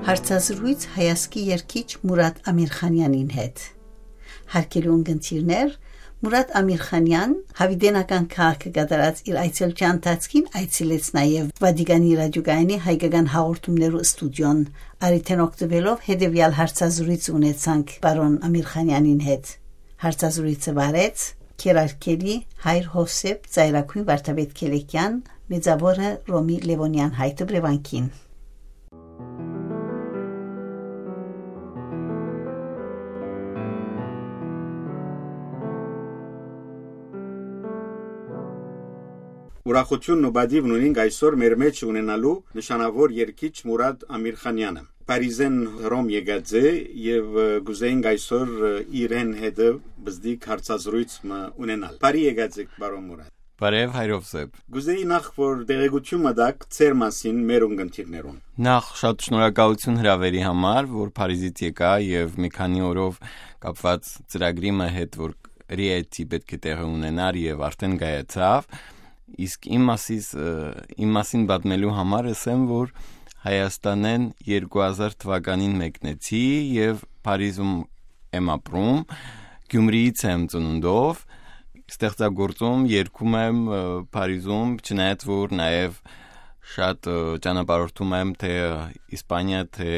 Հարցազրույց հայացքի երգիչ Մուրադ Ամիրխանյանին հետ։ Հարգելի ունկնդիրներ, Մուրադ Ամիրխանյան հավիդենական քաղաքը կատարած իր այցելության ընթացքին այցելեց նաև Վադիգանի ռադիոգայանի հայկական հաղորդումներու ստուդիոն։ Արիթեն օգտվելով հետևյալ հարցազրույց ունեցանք պարոն Ամիրխանյանին հետ։ Հարցազրույցը վարեց Քերարքելի Հայր Հովսեփ Ծայրակույն Վարդապետ Քելեկյան, մեծավորը Ռոմի Լևոնյան հայտը բրևանքին։ Ուրախությունն ու բադիվն ունենք այսօր մեր մեջ ունենալու նշանավոր երգիչ Մուրադ Ամիրխանյանը։ Փարիզեն Հռոմ եկած է եւ գուզեինք այսօր իրեն հետ բզդիկ հարցազրույց ունենալ։ Բարի եկած եք պարոն Մուրադ։ Բարև Հայրովսեփ։ Գուզեի նախ որ տեղեկություն մտակ ծեր մասին մեր ունկնդիրներուն։ Նախ շատ շնորհակալություն հրավերի համար, որ Փարիզից եկա եւ մի քանի օրով կապված ծրագրի հետ, որ ռիեթի պետք է տեղի ունենար եւ արդեն գայացավ։ Իսկ իմ մասին պատմելու համար ասեմ, որ Հայաստանեն 2000 թվականին մեկնեցի եւ Փարիզում եմ ապրում, Գյումրիից եմ ծնունդով, ստեղծագործում, երգում եմ Փարիզում, չնայած որ նաեւ շատ ճանապարհորդում եմ թե Իսպանիա, թե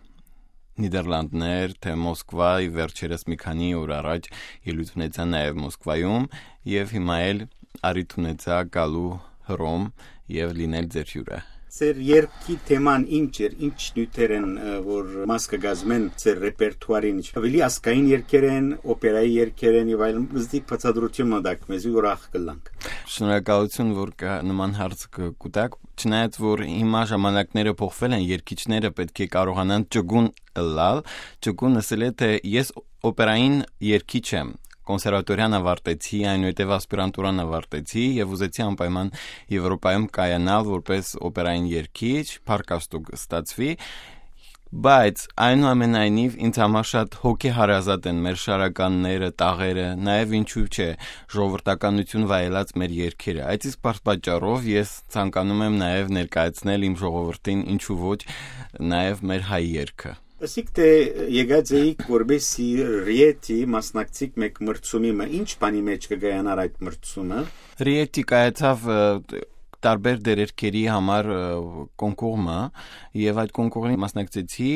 Նիդերլանդներ, թե Մոսկվա, վերջերս մի քանի օր առաջ ելույթ ունեցա նաեւ Մոսկվայում եւ հիմա էլ արիթ ունեցա գալու Հռոմ եւ լինել ձեր հյուրը։ Ձեր երգի թեման ինչ էր, ինչ նյութեր են, որ մաս կգազմեն ձեր ռեպերտուարին, ավելի ասկային երգեր են, օպերայի երգեր են եւ այլն, բզդիկ բացատրություն մտակ, մեզ ուրախ կլանք։ Շնորհակալություն, որ նման հարց կուտակ, չնայած որ հիմա ժամանակները փոխվել են, երգիչները պետք է կարողանան ճգուն ըլլալ, ճգուն ասել է թե ես օպերային երգիչ եմ։ Կոնսերվատորիան ավարտեցի, այնուհետև ասպիրանտուրան ավարտեցի եւ ուզեցի անպայման Եվրոպայում կայանալ որպես օպերային երգիչ, փառքաստու ստացվի, բայց այնուամենայնիվ ինձ համար շատ հոգեհարազատ են մեր շարականները, տաղերը, նաեւ ինչու՞ չէ, ժողովրդականություն վայելած մեր երգերը։ Այդ իսկ պատճառով ես ցանկանում եմ նաեւ ներկայացնել իմ ժողովրդին, ինչու ոչ, նաեւ մեր հայ երգը։ Ասիկ թե եկած էիք որբեսի ռիեթի մասնակցիկ մեկ մրցումի ինչ բանի մեջ կգայանար այդ մրցումը։ Ռիեթի կայացավ տարբեր դերերքերի համար կոնկուրսը եւ այդ կոնկուրսին մասնակցեցի,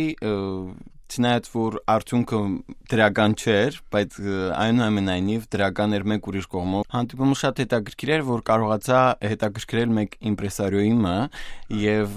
չնայած որ արդյունքը դրական չէր, բայց այնուամենայնիվ դրական էր մեկ ուրիշ կողմով։ Հանդիպումը շատ հետաքրքիր էր, որ կարողացա հետաքրքրել մեկ իմպրեսարիոյի եւ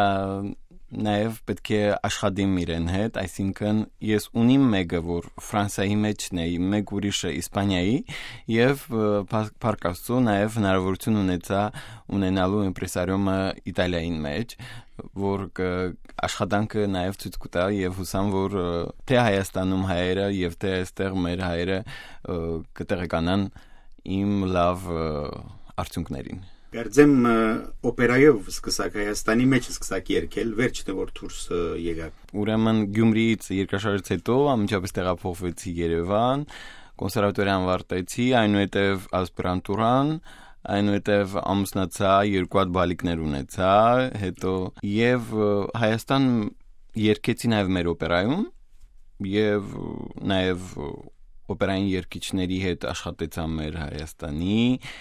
նաև պետք է աշխատեմ իրեն հետ, այսինքն ես ունիմ մեկը, որ Ֆրանսիայի մեջն է, մեկ ուրիշը Իսպանիայի եւ փառքաստու նաև հնարավորություն ունենալու իմպրեսարիոմը Իտալիայի մեջ, որ աշխատանքը նաև ցույց կտա եւ հուսամ, որ թե Հայաստանում հայերը եւ թե այստեղ մեր հայերը կտեղեկանան իմ լավ արդյունքներին։ Գարձեմ օպերայով սկսակ Հայաստանի մեջ սկսակ երգել, վերջն որ դուրս եկաք։ Ուրեմն Գյումրիից երկրաշարժից հետո ամենջապես տեղափոխվեցի Երևան, կոնսերվատորիան ավարտեցի, այնուհետև ասպիրանտուրան, այնուհետև ամուսնացա, 2 հատ բալիկներ ունեցա, հետո եւ Հայաստան երգեցի նաեւ մեր օպերայում եւ նաեւ օպերային երգիչների հետ աշխատեցա մեր Հայաստանի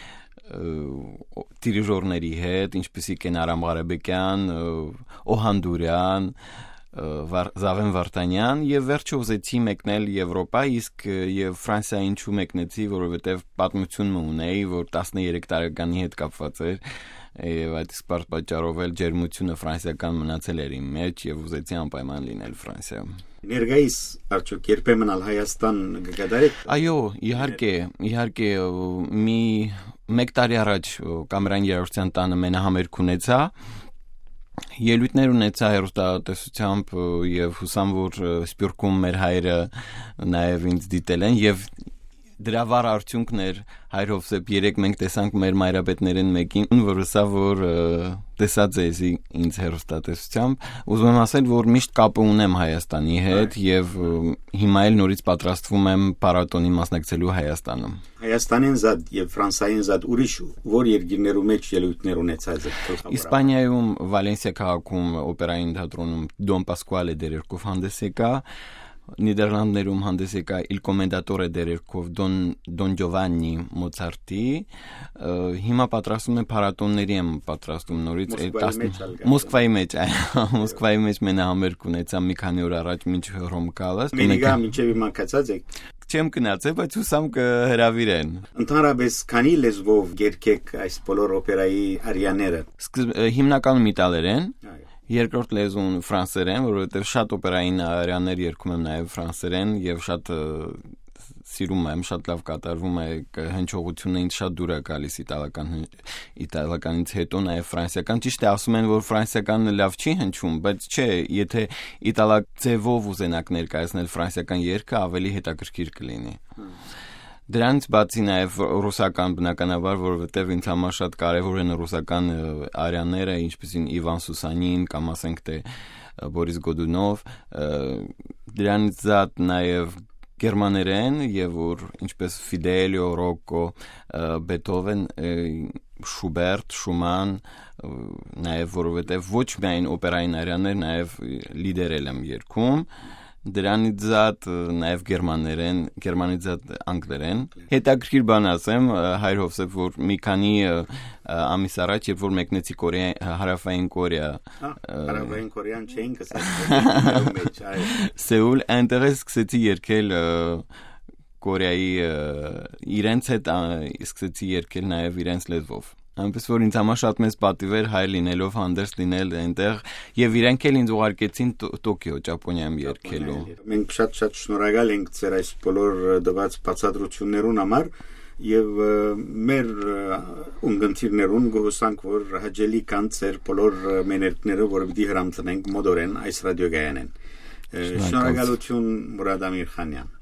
դիրիժորների հետ, ինչպիսիք են Արամ Ղարաբեկյան, Օհանդուրյան, Զավեն Վարդանյան եւ վերջը ուզեցի մեկնել Եվրոպա, իսկ եւ Ֆրանսիա ինչու մեկնեցի, որովհետեւ պատմություն ունեի, որ 13 տարեկանի հետ կապված էր եւ այդ իսկ պատճառով էլ ջերմությունը ֆրանսիական մնացել էր իմ մեջ եւ ուզեցի անպայման լինել Ֆրանսիայում։ Ներկայիս արդյոք երբեմն Հայաստան կգադարեք։ Այո, իհարկե մեկ տարի առաջ կամերային երաժշտության տանը մենահամերգ ունեցա, ելույթներ ունեցա հեռուստատեսությամբ եւ հուսամ որ Սփյուռքում մեր հայրը նաեւ ինձ դիտել են եւ դրա վառ արդյունքն էր հայր Հովսեփ, երեք մենք տեսանք մեր մայրապետներեն մեկին, որ ասա, որ տեսած է ինձ հեռուստատեսությամբ, ուզում եմ ասել, որ միշտ կապ ունեմ Հայաստանի հետ եւ հիմա էլ նորից պատրաստվում եմ փառատոնի մասնակցելու Հայաստանում։ Հայաստանին զատ եւ Ֆրանսիային զատ ուրիշ որ երկիրներու մեջ ելույթներ ունեցած եք։ Իսպանիայում Վալենսիա քաղաքում օպերային թատրոնում Դոն Պասկուալե դերերքով հանդես եկա, Նիդերլանդներում հանդես եկա Il Commendatore դերերքով Դոն Ջովաննի Մոցարտի, հիմա պատրաստում եմ փառատոնների եմ պատրաստում նորից Մոսկվայի մեջ, Մոսկվայի մեջ մենահամերգ ունեցա մի քանի օր առաջ մինչ Հռոմ գալս։ Մենիգա մինչեւ մանկացած եք։ Չեմ գնացել, բայց հուսամ կհրավիրեն։ Ընդհանրապես քանի լեզվով երգեք այս բոլոր օպերայի արիաները։ Հիմնականում իտալերեն, երկրորդ լեզուն ֆրանսերեն, որովհետև շատ օպերային արիաներ երգում եմ նաև ֆրանսերեն եւ շատ սիրում եմ, շատ լավ կատարվում է, հնչողությունը ինձ շատ դուր է գալիս իտալականից հետո նաև ֆրանսիական։ Ճիշտ է, ասում են, որ ֆրանսիականը լավ չի հնչում, բայց չէ, եթե իտալաձևով ուզենաք ներկայացնել ֆրանսիական երգը, ավելի հետաքրքիր կլինի։ Դրանից բացի նաև ռուսական բնականաբար, որովհետև ինձ համար շատ կարևոր են ռուսական արիաները, ինչպեսին Իվան Սուսանին կամ ասենք թե Բորիս Գոդունով, դրանից զատ նաև գերմաներեն եւ որ ինչպես Ֆիդելիո, Ռոկո, Բեթհովեն, Շուբերտ, Շուման, նաև որովհետեւ ոչ միայն օպերային արիաներ, նաև լիդերել եմ երգում, դրանից զատ նաև գերմանից զատ անգլերեն։ Հետաքրքիր բան ասեմ, հայր Հովսեփ, որ մի քանի ամիս առաջ, երբ որ մեկնեցի Հարավային Կորեա, Հարավային Կորեան չէին կսած Սեուլ, այնտեղ սկսեցի երգել Կորեայի իրենց հետ սկսեցի երգել նաև իրենց լեզվով։ Այնպես որ ինձ համար շատ մեծ պատիվ էր հայր լինելով հանդերձ լինել այնտեղ եւ իրենք էլ ինձ ուղարկեցին Տոկիո, Ճապոնիայում երգելու։ Մենք շատ շնորհակալ ենք ձեր այս բոլոր դված բացատրություններուն համար եւ մեր ունգընտիրներուն գոհսանք որ հաջելի կան ձեր բոլոր մեներտները, որ պիտի հրամցնենք մոդորեն այս ռադիոգայանեն։ Շնորհակալություն Մուրադ Ամիրխանյան։